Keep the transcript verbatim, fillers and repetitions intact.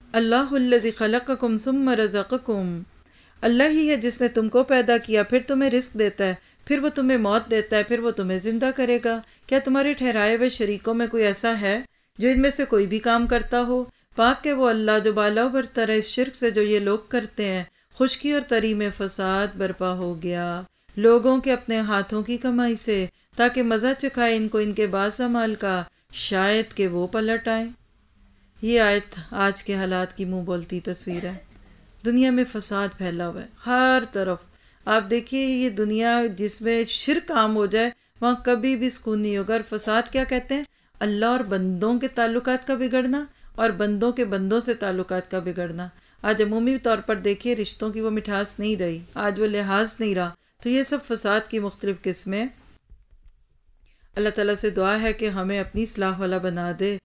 अल्लाहुल्लज़ी खलक़कुम सुम्मा रज़क़कुम, अल्लाह ही है जिसने तुमको पैदा किया, फिर तुम्हें रिस्क देता है, फिर वो तुम्हें मौत देता है, फिर वो तुम्हें ज़िंदा करेगा। क्या तुम्हारे ठहराए हुए शरीकों में कोई ऐसा है जो इनमें से कोई भी काम करता हो? पाक के वो अल्लाह जो बाला बरतर है इस शिर्क से जो ये लोग करते हैं। खुशकी और तरी में फसाद बर्पा हो गया लोगों के अपने हाथों की कमाई से, ताकि मज़ा चखाए इनको इनके बासमाल का, शायद कि वो पलट आए। ये आयत आज के हालात की मुंह बोलती तस्वीर है। दुनिया में फसाद फैला हुआ है हर तरफ। आप देखिए ये दुनिया जिसमें शिर्क आम हो जाए वहाँ कभी भी सुकून नहीं होगा। और फसाद क्या कहते हैं? अल्लाह और बंदों के ताल्लुकात का बिगड़ना और बंदों के बंदों से ताल्लुकात का बिगड़ना। आज अमूमी तौर पर देखिए रिश्तों की वो मिठास नहीं रही, आज वो लिहाज नहीं रहा। तो ये सब फसाद की मुख्तलिफ़ किस्में। अल्लाह ताला से दुआ है कि हमें अपनी इस्लाह वाला बना दे